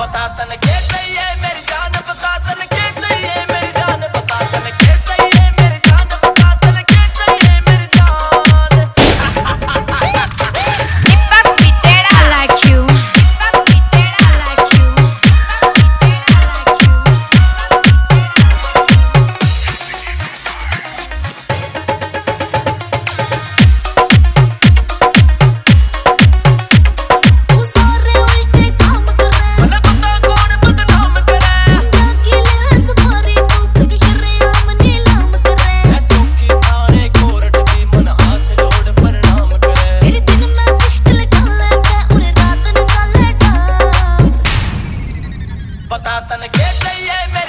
बता तन के चाहिए मेरी जान, बता तन के चाहिए मेरी जान, बता तन के चाहिए मेरी जान, बता तन के चाहिए मेरी जान। I like you. बता तन के चाहिए